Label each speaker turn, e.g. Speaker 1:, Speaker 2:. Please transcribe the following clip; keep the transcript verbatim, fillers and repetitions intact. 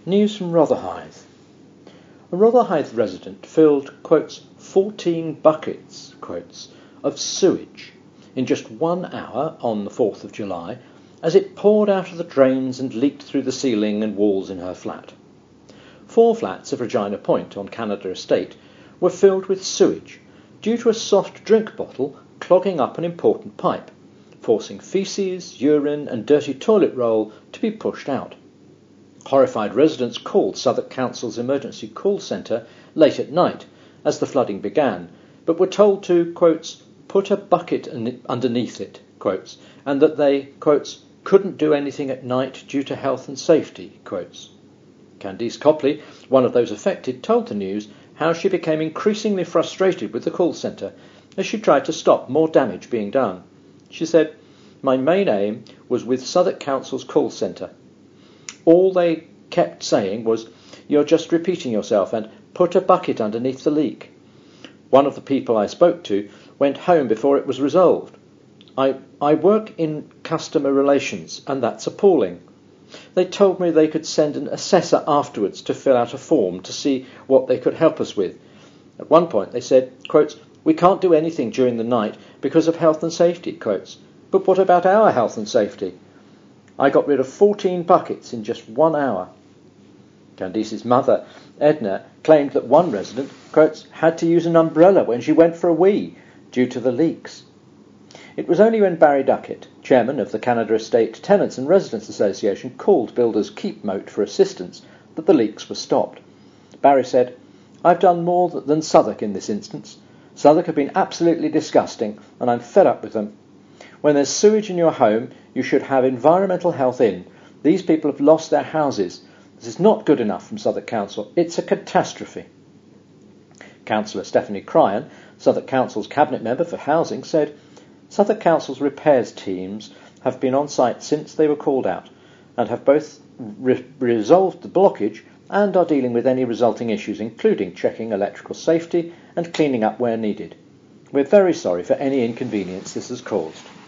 Speaker 1: News from Rotherhithe. A Rotherhithe resident filled, quotes, fourteen buckets, quotes, of sewage in just one hour on the fourth of July as it poured out of the drains and leaked through the ceiling and walls in her flat. Four flats of Regina Point on Canada Estate were filled with sewage due to a soft drink bottle clogging up an important pipe, forcing faeces, urine and dirty toilet roll to be pushed out. Horrified residents called Southwark Council's emergency call centre late at night as the flooding began, but were told to, quotes, put a bucket underneath it, quotes, and that they, quotes, couldn't do anything at night due to health and safety, quotes. Candice Copley, one of those affected, told the News how she became increasingly frustrated with the call centre as she tried to stop more damage being done. She said, "My main aim was with Southwark Council's call centre. All they kept saying was, 'You're just repeating yourself,' and 'put a bucket underneath the leak.' One of the people I spoke to went home before it was resolved. I, I work in customer relations, and that's appalling. They told me they could send an assessor afterwards to fill out a form to see what they could help us with. At one point they said, quotes, 'We can't do anything during the night because of health and safety,' quotes. 'But what about our health and safety?' I got rid of fourteen buckets in just one hour." Candice's mother, Edna, claimed that one resident, quotes, had to use an umbrella when she went for a wee due to the leaks. It was only when Barry Duckett, chairman of the Canada Estate Tenants and Residents Association, called Builders Keepmoat for assistance that the leaks were stopped. Barry said, "I've done more than Southwark in this instance. Southwark have been absolutely disgusting, and I'm fed up with them. When there's sewage in your home, you should have environmental health in. These people have lost their houses. This is not good enough from Southwark Council. It's a catastrophe." Councillor Stephanie Cryan, Southwark Council's Cabinet Member for Housing, said, "Southwark Council's repairs teams have been on site since they were called out and have both re- resolved the blockage and are dealing with any resulting issues, including checking electrical safety and cleaning up where needed. We're very sorry for any inconvenience this has caused."